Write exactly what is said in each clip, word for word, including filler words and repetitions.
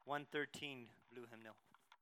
one thirteen, Blue Hymnal.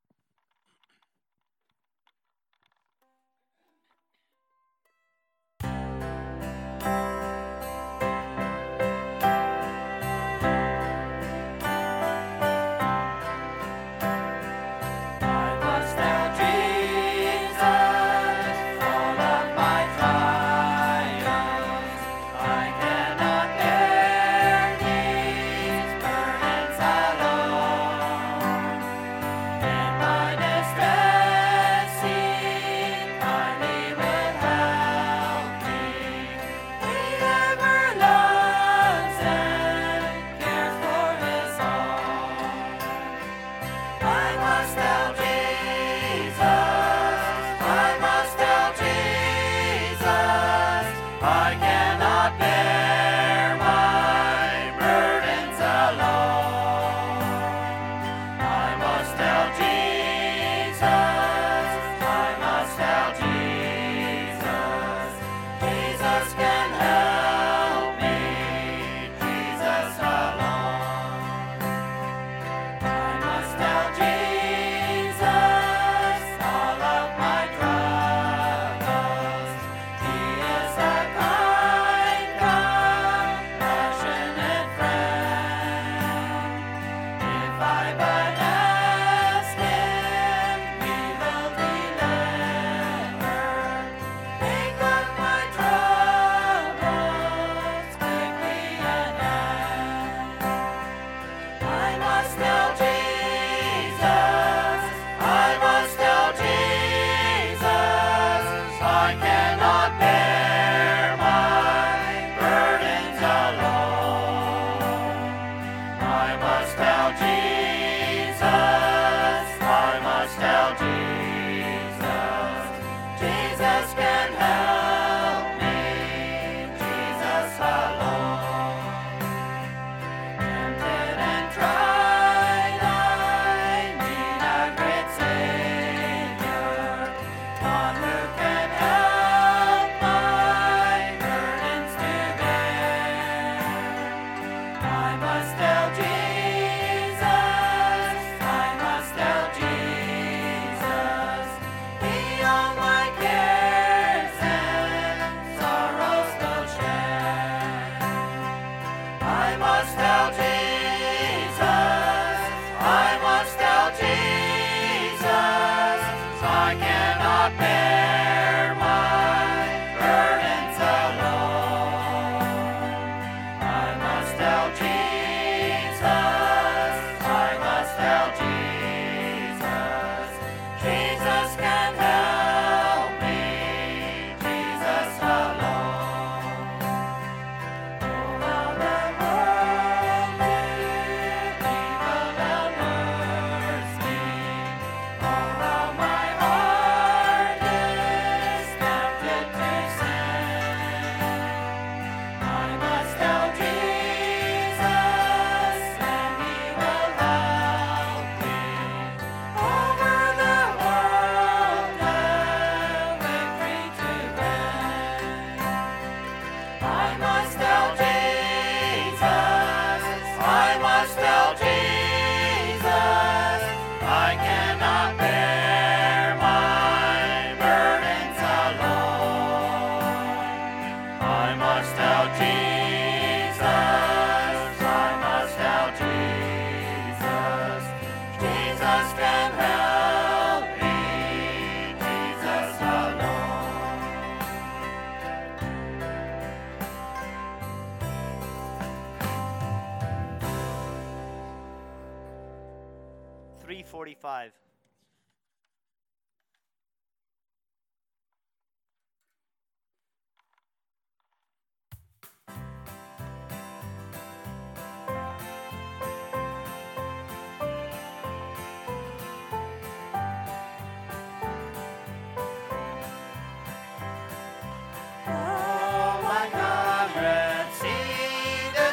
three forty-five.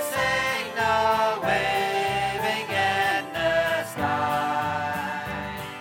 Sing now, waving in the sky.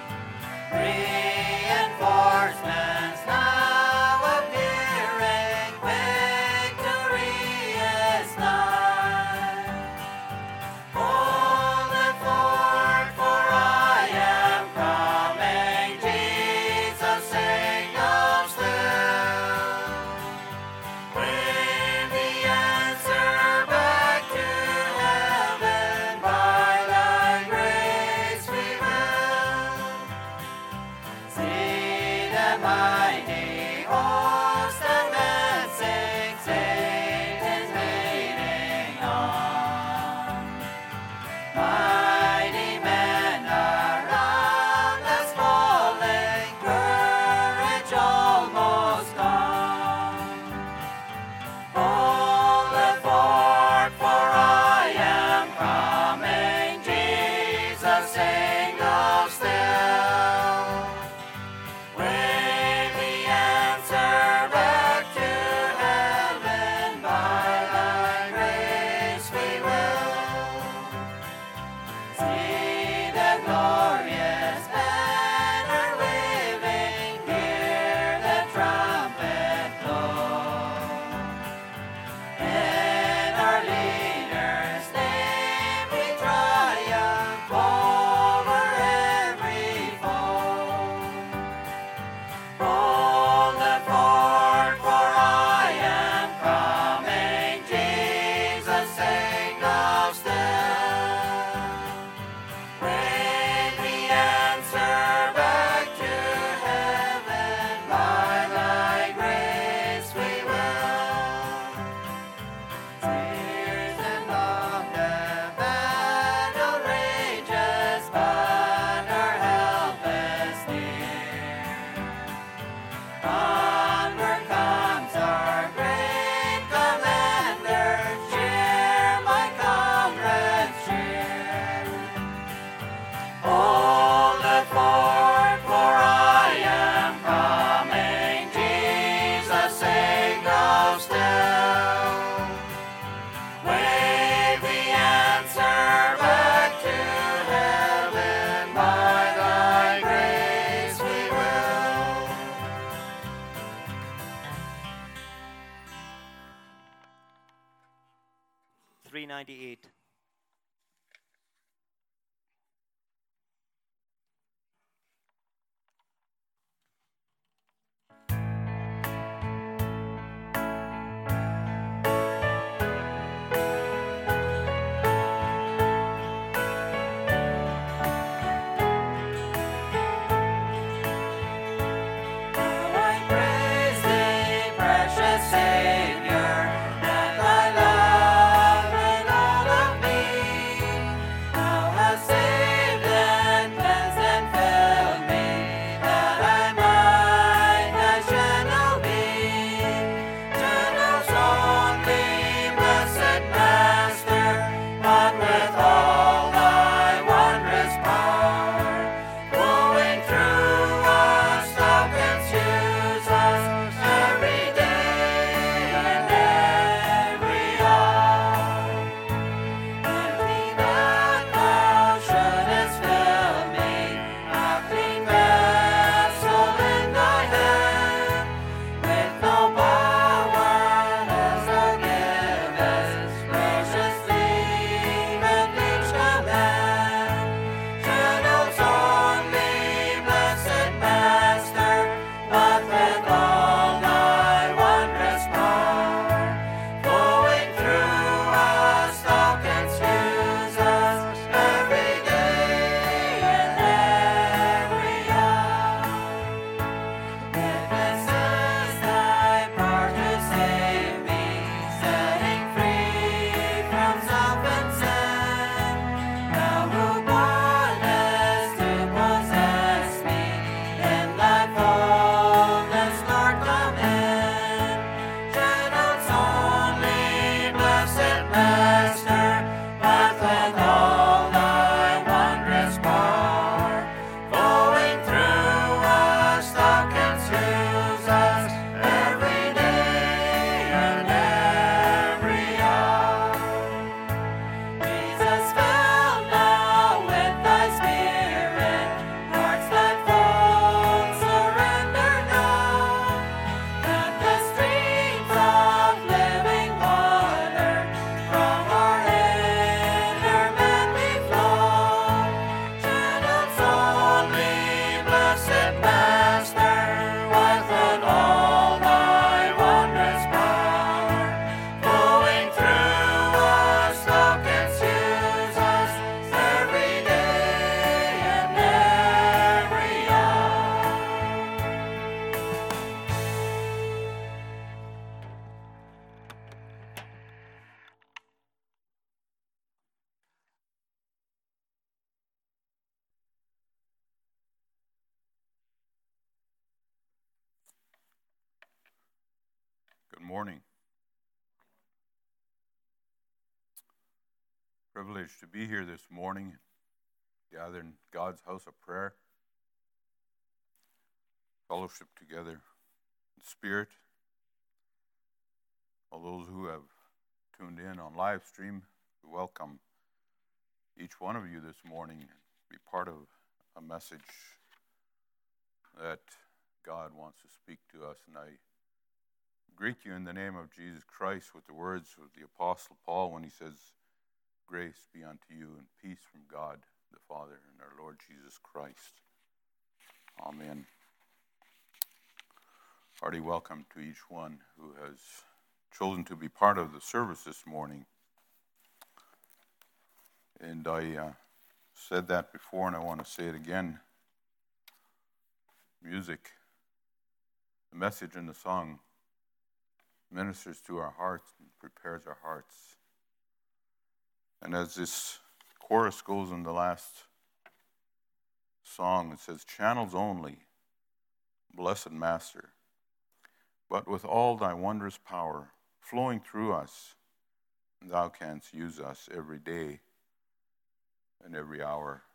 three ninety-eight. Good morning. Privileged to be here this morning, gathered in God's house of prayer, fellowship together in spirit. All those who have tuned in on live stream, we welcome each one of you this morning and be part of a message that God wants to speak to us. And I greet you in the name of Jesus Christ with the words of the Apostle Paul when he says, "Grace be unto you and peace from God the Father and our Lord Jesus Christ." Amen. Hearty welcome to each one who has chosen to be part of the service this morning. And I uh, said that before, and I want to say it again. Music, the message in the song ministers to our hearts and prepares our hearts. And as this chorus goes in the last song, it says, "Channels only, blessed Master, but with all thy wondrous power flowing through us, thou canst use us every day and every hour."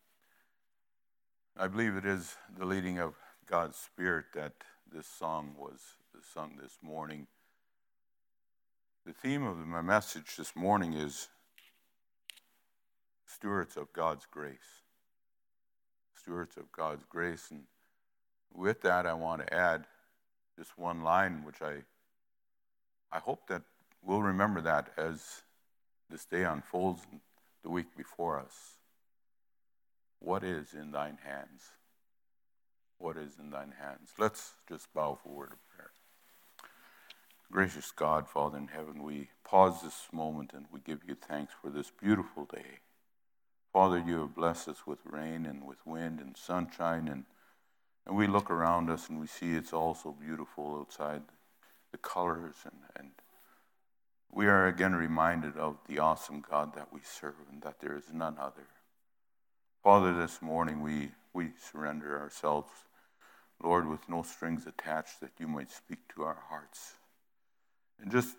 I believe it is the leading of God's Spirit that this song was sung this morning. The theme of my message this morning is stewards of God's grace. Stewards of God's grace. And with that, I want to add just one line, which I I hope that we'll remember that as this day unfolds and the week before us, what is in thine hands? What is in thine hands? Let's just bow for a word of prayer. Gracious God, Father in heaven, we pause this moment and we give you thanks for this beautiful day. Father, you have blessed us with rain and with wind and sunshine, and, and we look around us and we see it's all so beautiful outside, the colors, and, and we are again reminded of the awesome God that we serve and that there is none other. Father, this morning we, we surrender ourselves, Lord, with no strings attached, that you might speak to our hearts. And just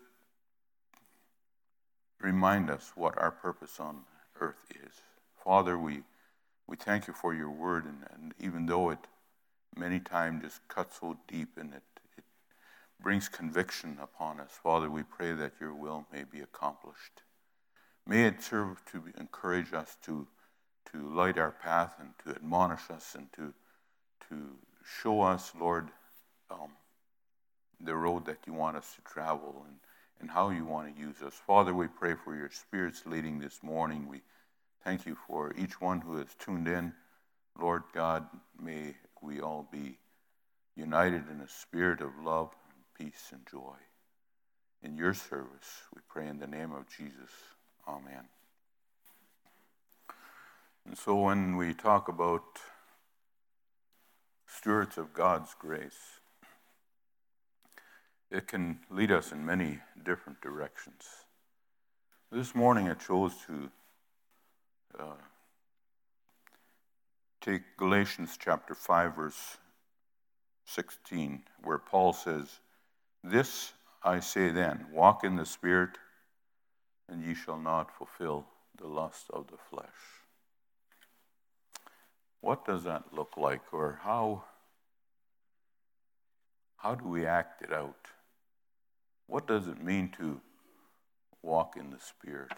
remind us what our purpose on earth is. Father, we, we thank you for your word, and, and even though it many times just cuts so deep and it, it brings conviction upon us, Father, we pray that your will may be accomplished. May it serve to encourage us to, to light our path and to admonish us and to, to show us, Lord, um, the road that you want us to travel and, and how you want to use us. Father, we pray for your Spirit's leading this morning. We thank you for each one who has tuned in. Lord God, may we all be united in a spirit of love, peace, and joy. In your service, we pray in the name of Jesus. Amen. And so when we talk about stewards of God's grace, it can lead us in many different directions. This morning I chose to uh, take Galatians chapter five, verse sixteen, where Paul says, "This I say then, walk in the Spirit, and ye shall not fulfill the lust of the flesh." What does that look like, or how, how do we act it out? What does it mean to walk in the Spirit?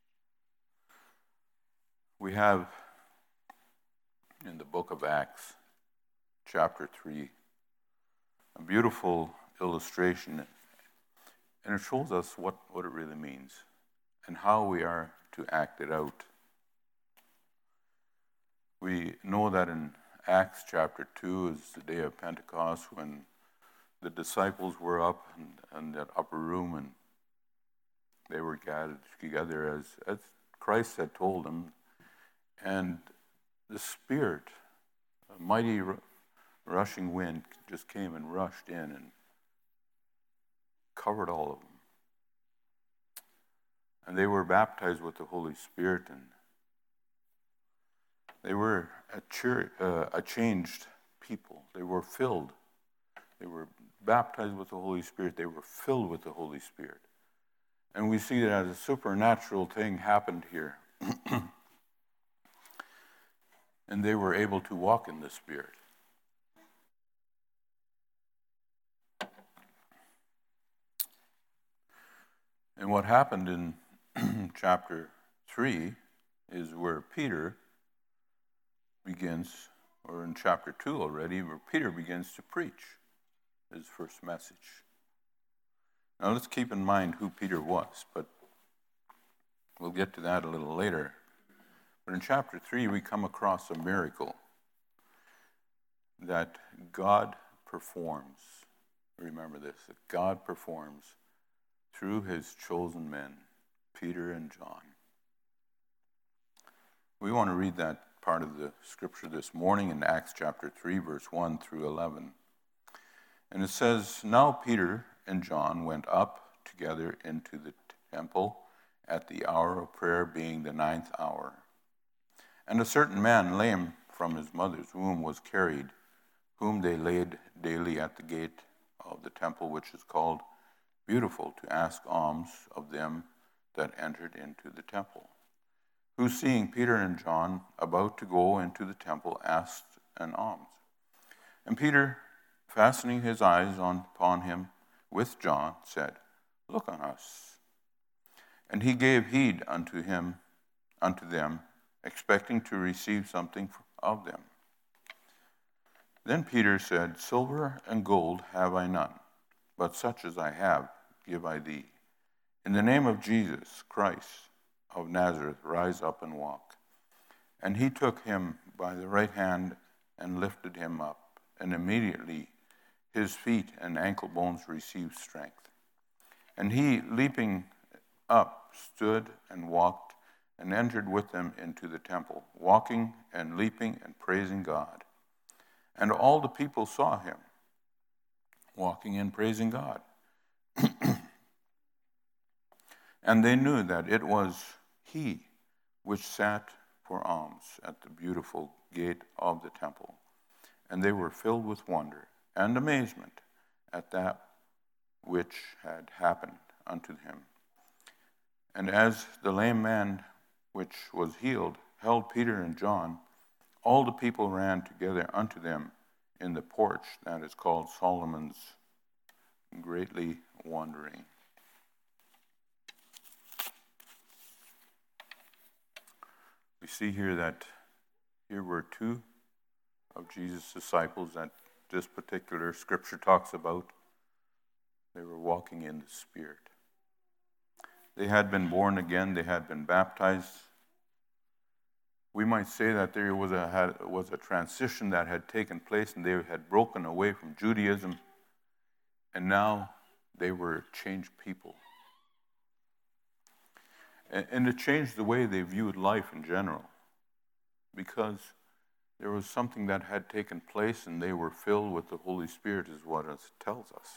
We have in the book of Acts, chapter three, a beautiful illustration, and it shows us what, what it really means and how we are to act it out. We know that in Acts chapter two is the day of Pentecost, when the disciples were up in, in that upper room and they were gathered together as, as Christ had told them. And the Spirit, a mighty r- rushing wind, just came and rushed in and covered all of them. And they were baptized with the Holy Spirit, and they were a, cheer, uh, a changed people. They were filled. They were baptized with the Holy Spirit. They were filled with the Holy Spirit. And we see that as a supernatural thing happened here. And they were able to walk in the Spirit. And what happened in chapter three is where Peter begins, or in chapter two already, where Peter begins to preach his first message. Now let's keep in mind who Peter was, but we'll get to that a little later. But in chapter three, we come across a miracle that God performs. Remember this, that God performs through his chosen men, Peter and John. We want to read that part of the scripture this morning in Acts chapter three, verse one through eleven. And it says, "Now Peter and John went up together into the temple at the hour of prayer, being the ninth hour. And a certain man, lame from his mother's womb, was carried, whom they laid daily at the gate of the temple, which is called Beautiful, to ask alms of them that entered into the temple. Who, seeing Peter and John about to go into the temple, asked an alms. And Peter, fastening his eyes on, upon him with John, said, Look on us. And he gave heed unto him, unto them, expecting to receive something of them. Then Peter said, Silver and gold have I none, but such as I have give I thee. In the name of Jesus Christ, of Nazareth, rise up and walk. And he took him by the right hand and lifted him up, and immediately his feet and ankle bones received strength. And he, leaping up, stood and walked, and entered with them into the temple, walking and leaping and praising God. And all the people saw him, walking and praising God. And they knew that it was he which sat for alms at the beautiful gate of the temple. And they were filled with wonder and amazement at that which had happened unto him. And as the lame man which was healed held Peter and John, all the people ran together unto them in the porch that is called Solomon's, greatly wondering. We see here that here were two of Jesus' disciples that this particular scripture talks about. They were walking in the Spirit. They had been born again. They had been baptized. We might say that there was a, had, was a transition that had taken place, and they had broken away from Judaism, and now they were changed people. And, and it changed the way they viewed life in general, because there was something that had taken place, and they were filled with the Holy Spirit, is what it tells us.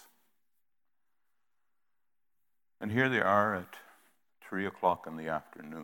And here they are at three o'clock in the afternoon,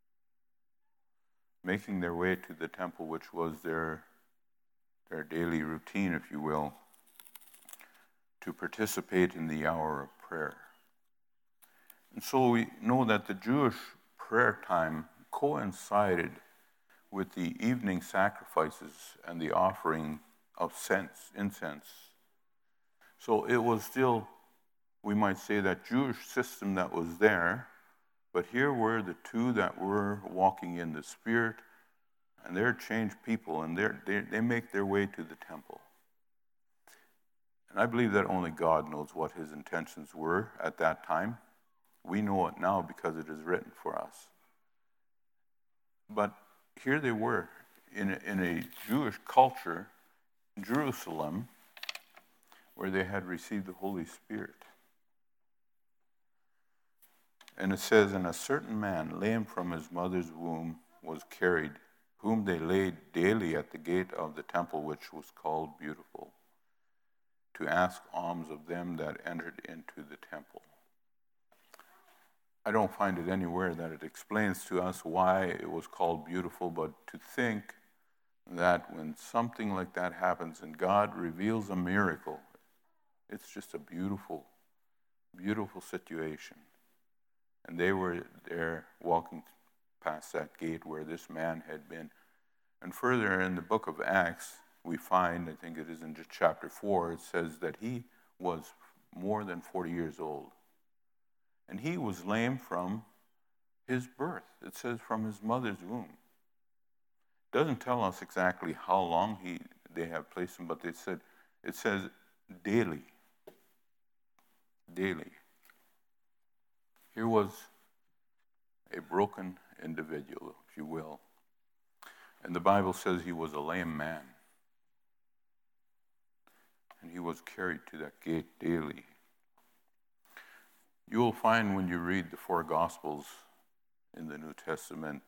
making their way to the temple, which was their, their daily routine, if you will, to participate in the hour of prayer. And so we know that the Jewish prayer time coincided with the evening sacrifices and the offering of sense, incense. So it was still, we might say, that Jewish system that was there, but here were the two that were walking in the Spirit, and they're changed people, and they're, they they make their way to the temple. And I believe that only God knows what his intentions were at that time. We know it now because it is written for us. But here they were in a, in a Jewish culture, Jerusalem, where they had received the Holy Spirit. And it says, and a certain man, lame from his mother's womb, was carried, whom they laid daily at the gate of the temple, which was called Beautiful, to ask alms of them that entered into the temple. I don't find it anywhere that it explains to us why it was called Beautiful, but to think that when something like that happens and God reveals a miracle, it's just a beautiful, beautiful situation. And they were there walking past that gate where this man had been. And further in the book of Acts, we find, I think it is in just chapter four, it says that he was more than forty years old. And he was lame from his birth. It says from his mother's womb. It doesn't tell us exactly how long he they have placed him, but they said it says daily. Daily. Here was a broken individual, if you will. And the Bible says he was a lame man. And he was carried to that gate daily. You will find when you read the four Gospels in the New Testament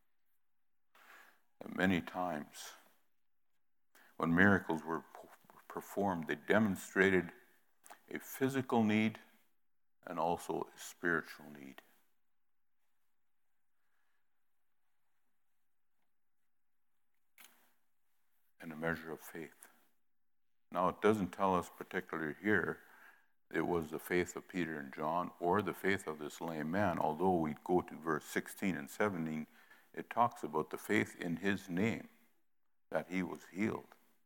that many times when miracles were performed, they demonstrated a physical need and also a spiritual need. And a measure of faith. Now, it doesn't tell us particularly here it was the faith of Peter and John or the faith of this lame man, although we go to verse sixteen and seventeen, it talks about the faith in his name, that he was healed.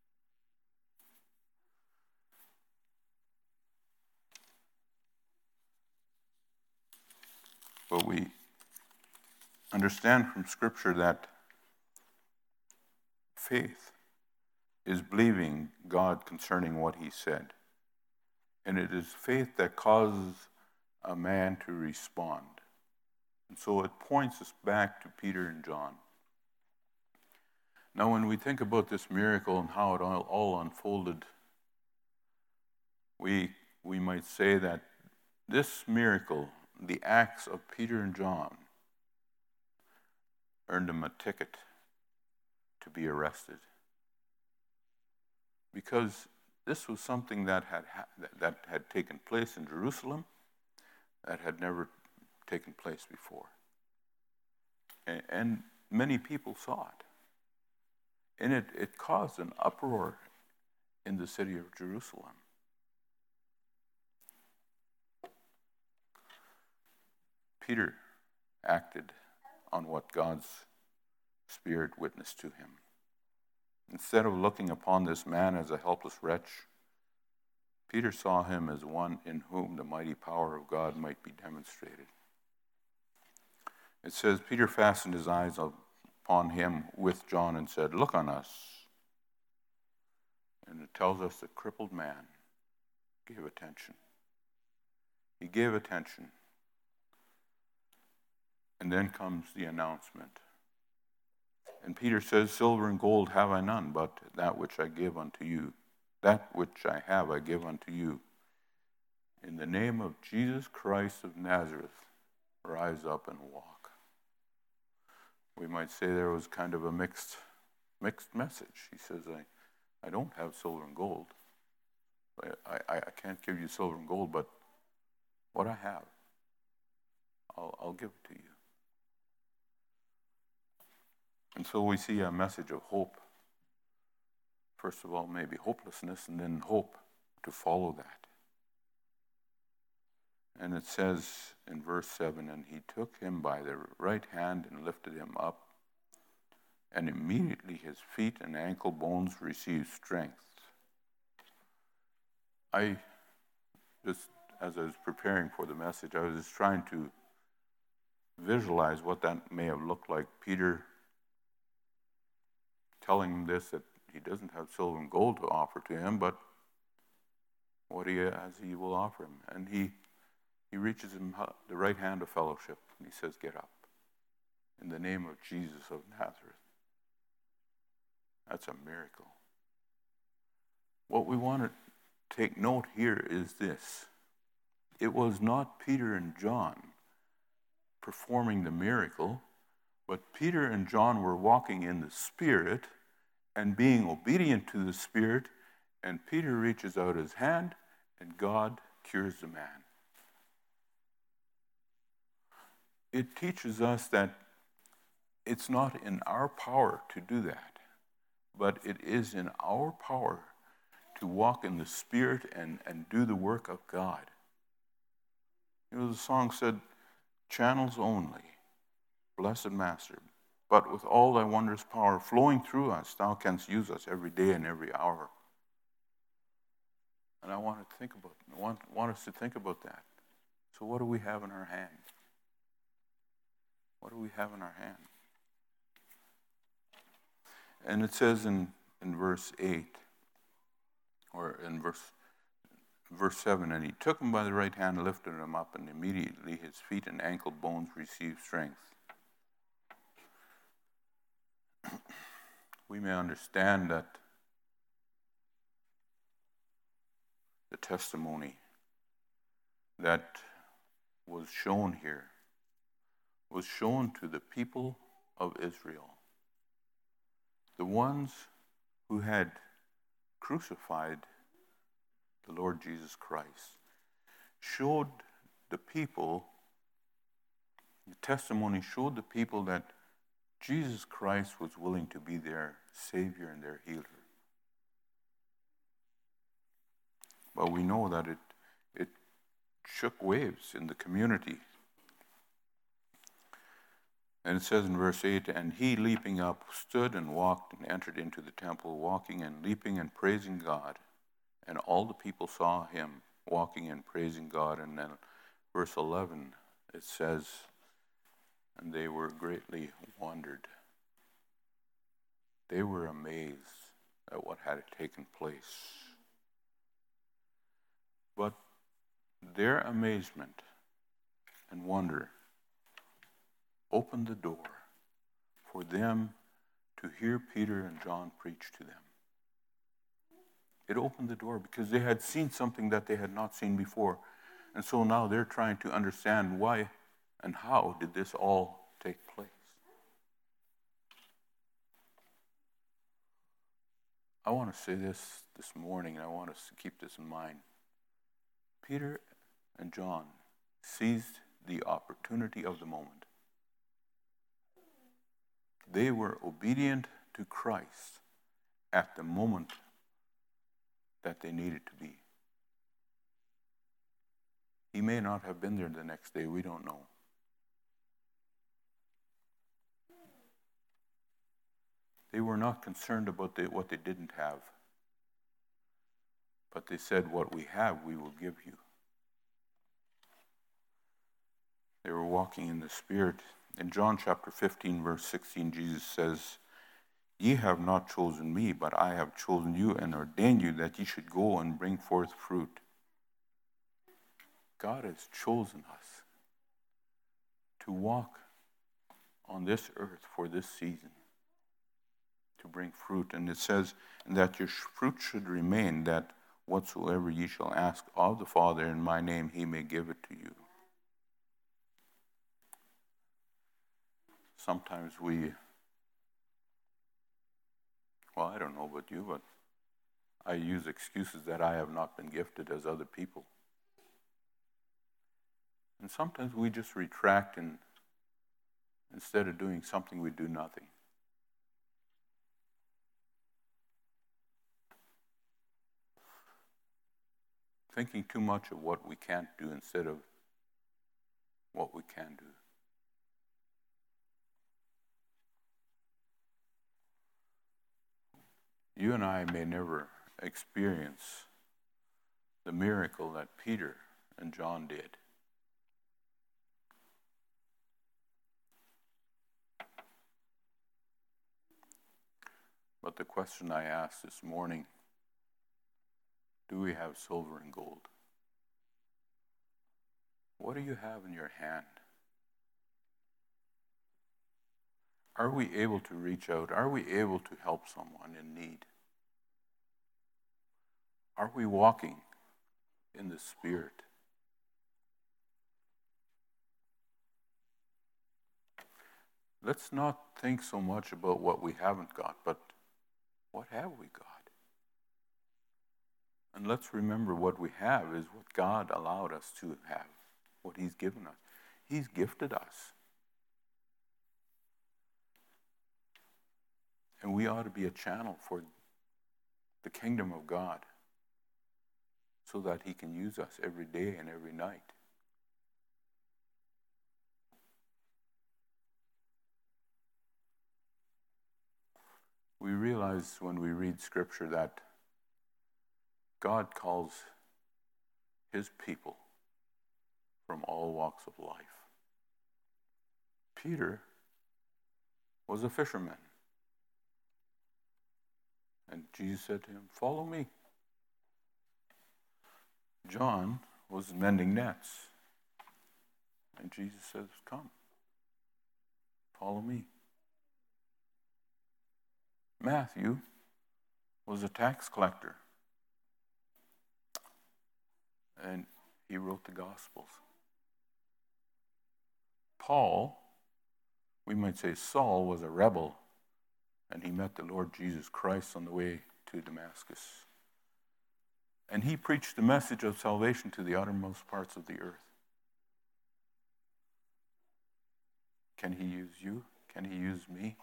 But we understand from Scripture that faith is believing God concerning what he said. And it is faith that causes a man to respond. And so it points us back to Peter and John. Now, when we think about this miracle and how it all, all unfolded, we, we might say that this miracle, the acts of Peter and John, earned them a ticket to be arrested. Because this was something that had, that had taken place in Jerusalem that had never taken place before. And, and many people saw it. And it, it caused an uproar in the city of Jerusalem. Peter acted on what God's Spirit witnessed to him. Instead of looking upon this man as a helpless wretch, Peter saw him as one in whom the mighty power of God might be demonstrated. It says, Peter fastened his eyes upon him with John and said, "Look on us." And it tells us the crippled man gave attention. He gave attention. And then comes the announcement. And Peter says, "Silver and gold have I none, but that which I give unto you, that which I have I give unto you. In the name of Jesus Christ of Nazareth, rise up and walk." We might say there was kind of a mixed mixed message. He says, I, I don't have silver and gold. I, I, I can't give you silver and gold, but what I have, I'll, I'll give it to you. And so we see a message of hope. First of all, maybe hopelessness, and then hope to follow that. And it says in verse seven, "And he took him by the right hand and lifted him up, and immediately his feet and ankle bones received strength." I just, as I was preparing for the message, I was just trying to visualize what that may have looked like. Peter telling him this, that he doesn't have silver and gold to offer to him, but what he has he will offer him. And he he reaches him the right hand of fellowship, and he says, "Get up. In the name of Jesus of Nazareth." That's a miracle. What we want to take note here is this. It was not Peter and John performing the miracle, but Peter and John were walking in the Spirit and being obedient to the Spirit, and Peter reaches out his hand, and God cures the man. It teaches us that it's not in our power to do that, but it is in our power to walk in the Spirit and, and do the work of God. You know, the song said, "Channels only, blessed Master, but with all thy wondrous power flowing through us, thou canst use us every day and every hour." And I want to think about, I want, want us to think about that. So what do we have in our hand? What do we have in our hand? And it says in, in verse eight, or in verse verse seven, "And he took him by the right hand, lifted him up, and immediately his feet and ankle bones received strength." We may understand that the testimony that was shown here was shown to the people of Israel, the ones who had crucified the Lord Jesus Christ, showed the people, the testimony showed the people that Jesus Christ was willing to be their Savior and their healer. But we know that it, it shook waves in the community. And it says in verse eight, "And he, leaping up, stood and walked and entered into the temple, walking and leaping and praising God. And all the people saw him walking and praising God." And then verse eleven, it says, "And they were greatly wondered." They were amazed at what had taken place. But their amazement and wonder opened the door for them to hear Peter and John preach to them. It opened the door because they had seen something that they had not seen before. And so now they're trying to understand why and how did this all take place. I want to say this this morning, and I want us to keep this in mind. Peter and John seized the opportunity of the moment. They were obedient to Christ at the moment that they needed to be. He may not have been there the next day, we don't know. They were not concerned about the, what they didn't have. But they said, what we have, we will give you. They were walking in the Spirit. In John chapter fifteen, verse sixteen, Jesus says, Ye have not chosen me, but I have chosen you and ordained you that ye should go and bring forth fruit. God has chosen us to walk on this earth for this season, to bring fruit. And it says, and that your fruit should remain, that whatsoever ye shall ask of the Father in my name, he may give it to you. Sometimes we, well, I don't know about you, but I use excuses that I have not been gifted as other people. And sometimes we just retract, and instead of doing something, we do nothing. Thinking too much of what we can't do instead of what we can do. You and I may never experience the miracle that Peter and John did. But the question I asked this morning, do we have silver and gold? What do you have in your hand? Are we able to reach out? Are we able to help someone in need? Are we walking in the Spirit? Let's not think so much about what we haven't got, but what have we got? And let's remember what we have is what God allowed us to have, what He's given us. He's gifted us. And we ought to be a channel for the kingdom of God so that He can use us every day and every night. We realize when we read Scripture that God calls His people from all walks of life. Peter was a fisherman. And Jesus said to him, follow me. John was mending nets. And Jesus says, come, follow me. Matthew was a tax collector. And he wrote the Gospels. Paul, we might say Saul, was a rebel. And he met the Lord Jesus Christ on the way to Damascus. And he preached the message of salvation to the uttermost parts of the earth. Can He use you? Can He use me?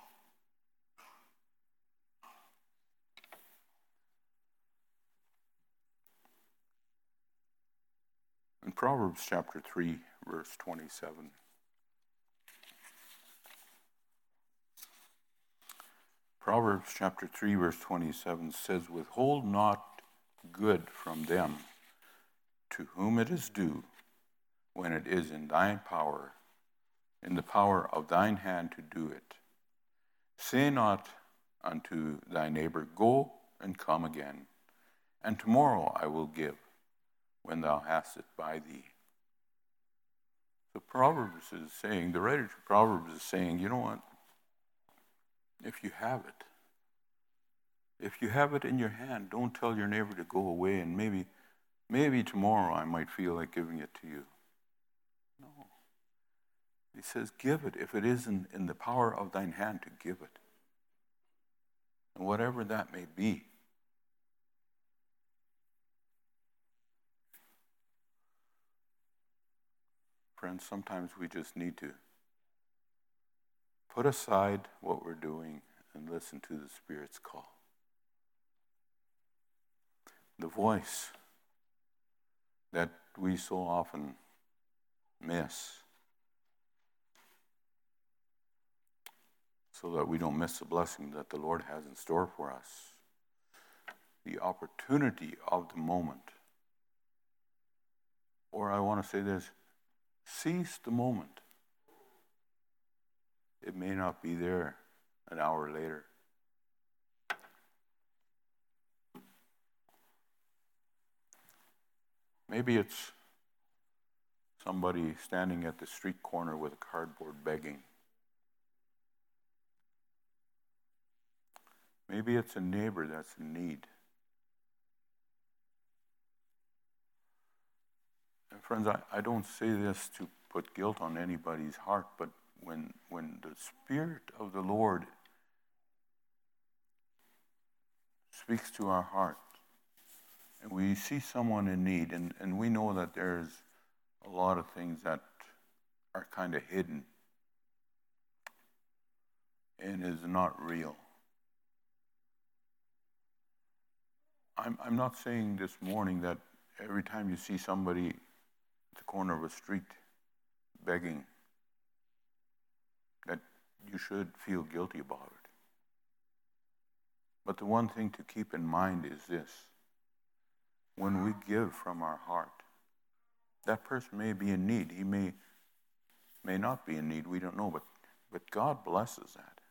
In Proverbs chapter three, verse twenty-seven, Proverbs chapter three, verse twenty-seven says, withhold not good from them to whom it is due, when it is in thine power, in the power of thine hand to do it. Say not unto thy neighbor, go and come again, and tomorrow I will give, when thou hast it by thee. the Proverbs is saying, the writer to Proverbs is saying, you know what? If you have it, if you have it in your hand, don't tell your neighbor to go away and maybe, maybe tomorrow I might feel like giving it to you. No. He says, give it if it is in, in the power of thine hand to give it. And whatever that may be. Friends, sometimes we just need to put aside what we're doing and listen to the Spirit's call. The voice that we so often miss, so that we don't miss the blessing that the Lord has in store for us. The opportunity of the moment. Or I want to say this, seize the moment. It may not be there an hour later. Maybe it's somebody standing at the street corner with a cardboard begging. Maybe it's a neighbor that's in need. And friends, I, I don't say this to put guilt on anybody's heart, but when when the Spirit of the Lord speaks to our heart, and we see someone in need, and, and we know that there's a lot of things that are kind of hidden and is not real. I'm, I'm not saying this morning that every time you see somebody at the corner of a street begging, that you should feel guilty about it. But the one thing to keep in mind is this. When we give from our heart, that person may be in need. He may, may not be in need. We don't know. But, but God blesses that.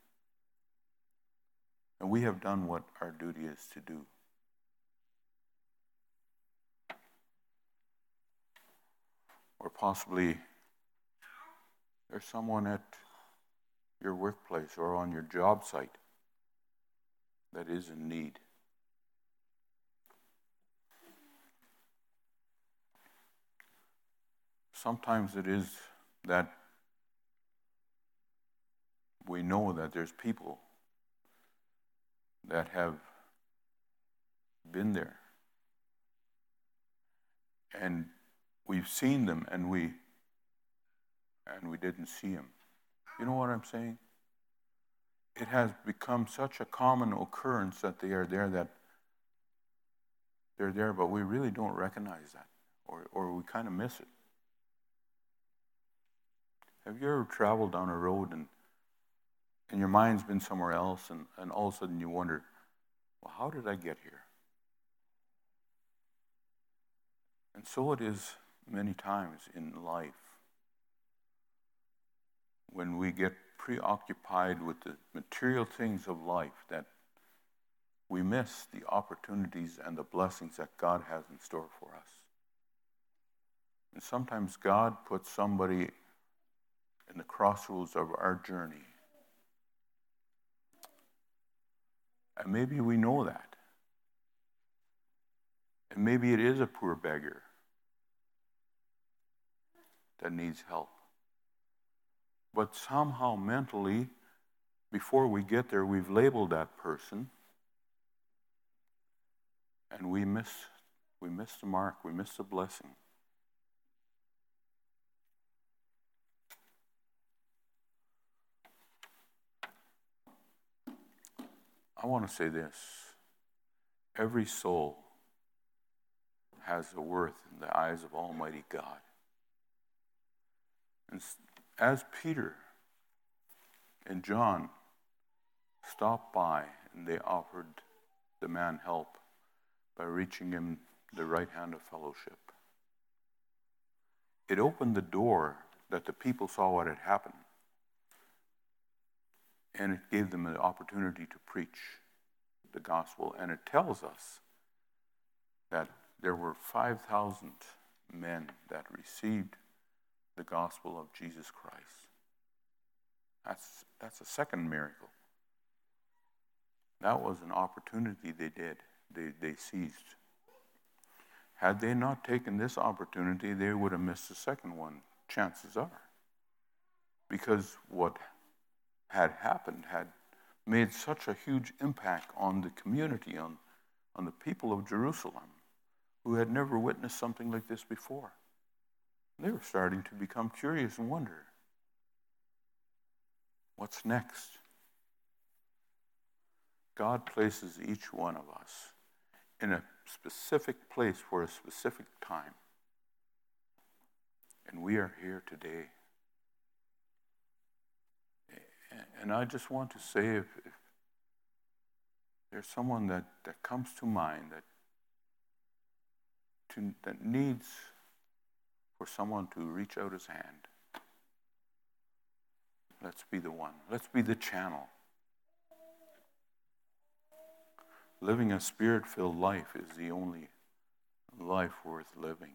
And we have done what our duty is to do. Or possibly there's someone at your workplace or on your job site that is in need. Sometimes it is that we know that there's people that have been there. And we've seen them and we and we didn't see them. You know what I'm saying? It has become such a common occurrence that they are there that they're there, but we really don't recognize that, or, or we kind of miss it. Have you ever traveled down a road and and your mind's been somewhere else, and, and all of a sudden you wonder, well, how did I get here? And so it is many times in life when we get preoccupied with the material things of life that we miss the opportunities and the blessings that God has in store for us. And sometimes God puts somebody in the crossroads of our journey. And maybe we know that. And maybe it is a poor beggar that needs help. But somehow mentally, before we get there, we've labeled that person, and we miss we miss the mark, we miss the blessing. I want to say this. Every soul has a worth in the eyes of Almighty God. And as Peter and John stopped by and they offered the man help by reaching him the right hand of fellowship, it opened the door that the people saw what had happened. And it gave them an opportunity to preach the gospel. And it tells us that there were five thousand men that received the gospel of Jesus Christ. That's, that's a second miracle. That was an opportunity they did, they, they seized. Had they not taken this opportunity, they would have missed the second one, chances are. Because what had happened had made such a huge impact on the community, on, on the people of Jerusalem, who had never witnessed something like this before. They were starting to become curious and wonder, what's next? God places each one of us in a specific place for a specific time. And we are here today. And I just want to say, if, if there's someone that, that comes to mind that, to, that needs for someone to reach out his hand, let's be the one. Let's be the channel. Living a spirit-filled life is the only life worth living.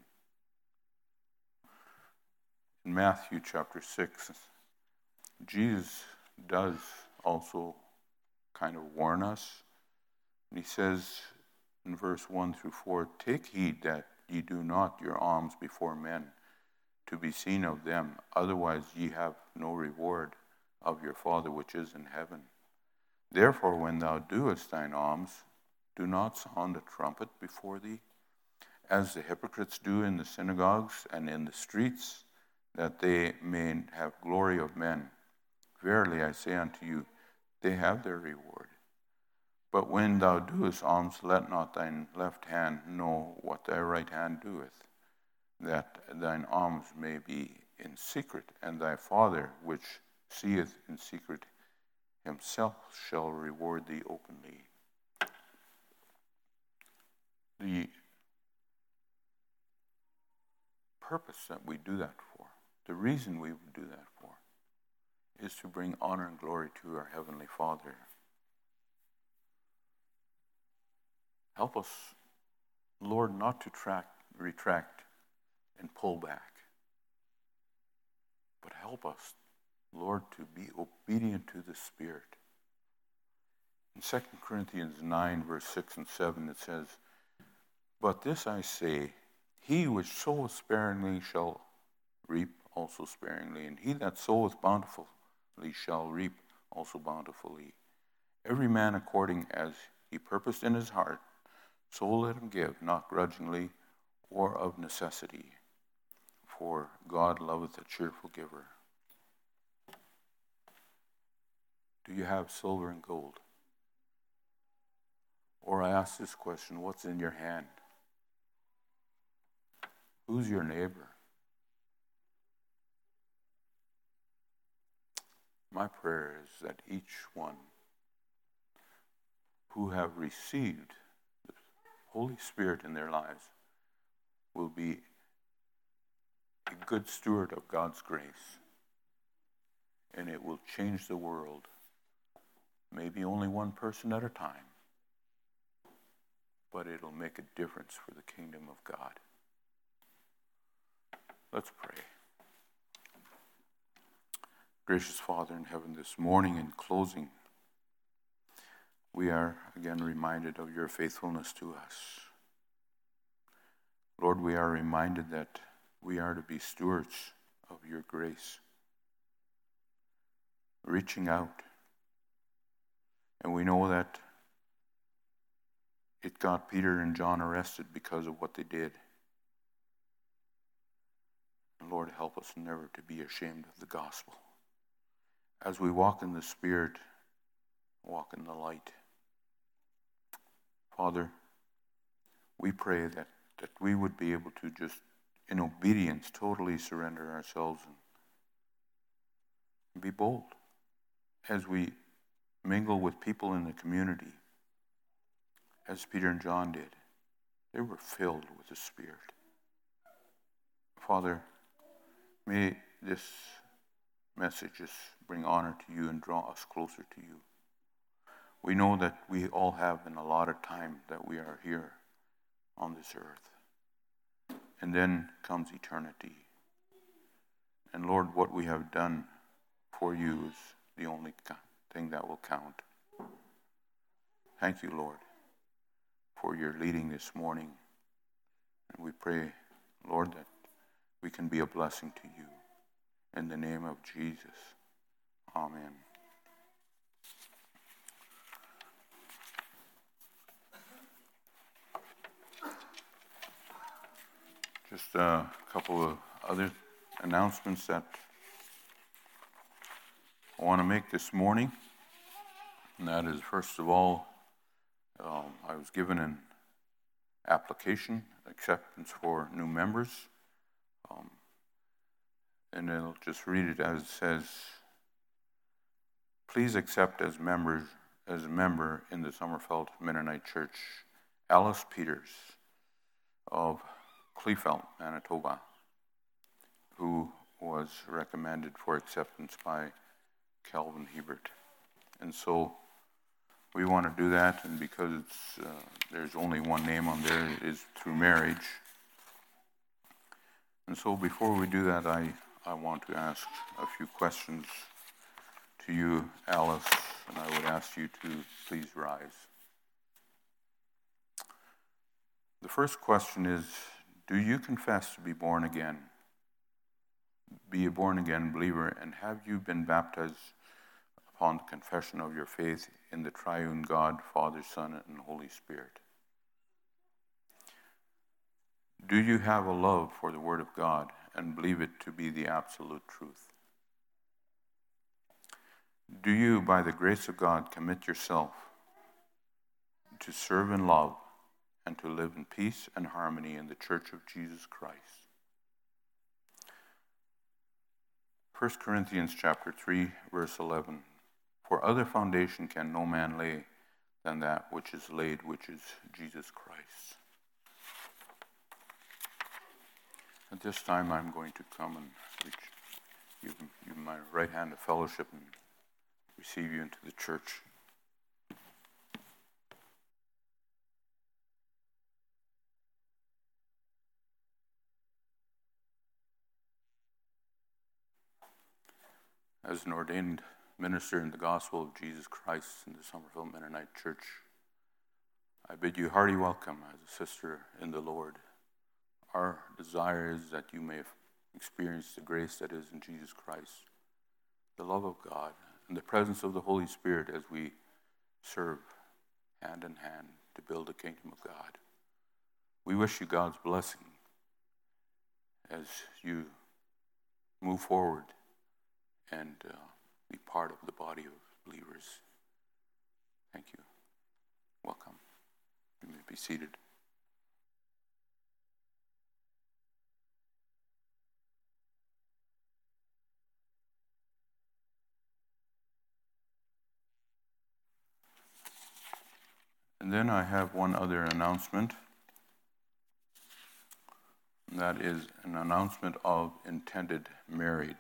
In Matthew chapter six, Jesus does also kind of warn us. And he says in verse one through four, "Take heed that ye do not your alms before men, to be seen of them, otherwise ye have no reward of your Father which is in heaven. Therefore when thou doest thine alms, do not sound a trumpet before thee, as the hypocrites do in the synagogues and in the streets, that they may have glory of men. Verily I say unto you, they have their reward. But when thou doest alms, let not thine left hand know what thy right hand doeth, that thine alms may be in secret, and thy Father which seeth in secret himself shall reward thee openly." The purpose that we do that for, the reason we do that for, is to bring honor and glory to our Heavenly Father. Help us, Lord, not to track, retract and pull back, but help us, Lord, to be obedient to the Spirit. In Second Corinthians nine, verse six and seven, it says, "But this I say, he which soweth sparingly shall reap also sparingly, and he that soweth bountifully shall reap also bountifully. Every man according as he purposed in his heart, so let him give, not grudgingly or of necessity, for God loveth a cheerful giver." Do you have silver and gold? Or I ask this question, what's in your hand? Who's your neighbor? My prayer is that each one who have received the Holy Spirit in their lives will be a good steward of God's grace, and it will change the world, maybe only one person at a time, but it'll make a difference for the kingdom of God. Let's pray. Gracious Father in heaven, this morning in closing, we are again reminded of your faithfulness to us. Lord, we are reminded that we are to be stewards of your grace, reaching out. And we know that it got Peter and John arrested because of what they did. And Lord, help us never to be ashamed of the gospel. As we walk in the Spirit, walk in the light. Father, we pray that, that we would be able to just, in obedience, totally surrender ourselves and be bold as we mingle with people in the community, as Peter and John did. They were filled with the Spirit. Father, may this message just bring honor to you and draw us closer to you. We know that we all have an allotted time that we are here on this earth. And then comes eternity. And Lord, what we have done for you is the only thing that will count. Thank you, Lord, for your leading this morning. And we pray, Lord, that we can be a blessing to you. In the name of Jesus, amen. Just a couple of other announcements that I want to make this morning. And that is, first of all, um, I was given an application, acceptance for new members. Um, and I'll just read it as it says, please accept as members, as a member in the Sommerfeld Mennonite Church, Alice Peters of Kleefeld, Manitoba, who was recommended for acceptance by Calvin Hebert. And so we want to do that, and because it's, uh, there's only one name on there, it is through marriage. And so before we do that, I, I want to ask a few questions to you, Alice, and I would ask you to please rise. The first question is, do you confess to be born again? Be a born-again believer, and have you been baptized upon the confession of your faith in the triune God, Father, Son, and Holy Spirit? Do you have a love for the Word of God and believe it to be the absolute truth? Do you, by the grace of God, commit yourself to serve and love and to live in peace and harmony in the Church of Jesus Christ? First Corinthians chapter three, verse eleven. For other foundation can no man lay than that which is laid, which is Jesus Christ. At this time, I'm going to come and reach you, you my right hand of fellowship and receive you into the church. As an ordained minister in the gospel of Jesus Christ in the Sommerfeld Mennonite Church, I bid you hearty welcome as a sister in the Lord. Our desire is that you may experience the grace that is in Jesus Christ, the love of God, and the presence of the Holy Spirit as we serve hand in hand to build the kingdom of God. We wish you God's blessing as you move forward and uh, be part of the body of believers. Thank you. Welcome. You may be seated. And then I have one other announcement. And that is an announcement of intended marriage.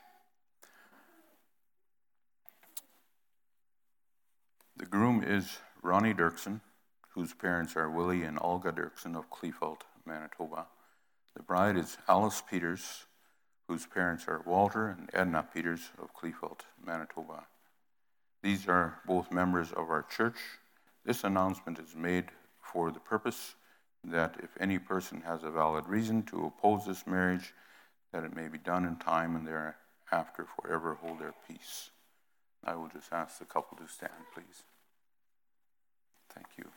The groom is Ronnie Dirksen, whose parents are Willie and Olga Dirksen of Kleefeld, Manitoba. The bride is Alice Peters, whose parents are Walter and Edna Peters of Kleefeld, Manitoba. These are both members of our church. This announcement is made for the purpose that if any person has a valid reason to oppose this marriage, that it may be done in time and thereafter forever hold their peace. I will just ask the couple to stand, please. Thank you.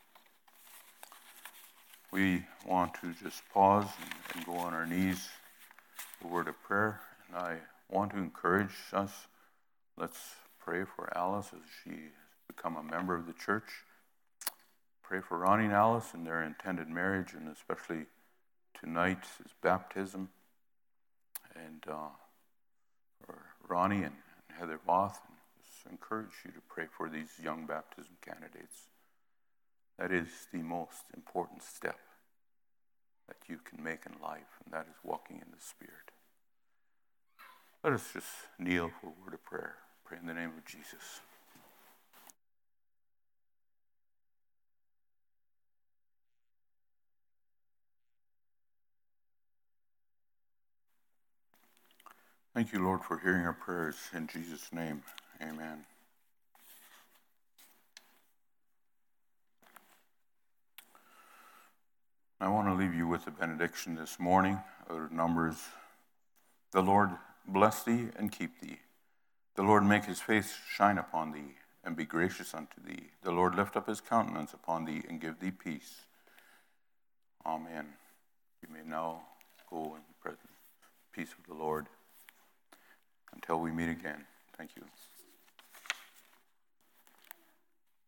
We want to just pause and, and go on our knees, a word of prayer. And I want to encourage us, let's pray for Alice as she has become a member of the church. Pray for Ronnie and Alice in their intended marriage, and especially tonight's baptism. And uh, for Ronnie and Heather Voth, and just encourage you to pray for these young baptism candidates. That is the most important step that you can make in life, and that is walking in the Spirit. Let us just kneel for a word of prayer. Pray in the name of Jesus. Thank you, Lord, for hearing our prayers. In Jesus' name, amen. I want to leave you with a benediction this morning out of Numbers. The Lord bless thee and keep thee. The Lord make his face shine upon thee and be gracious unto thee. The Lord lift up his countenance upon thee and give thee peace. Amen. You may now go in the presence, peace of the Lord. Until we meet again. Thank you.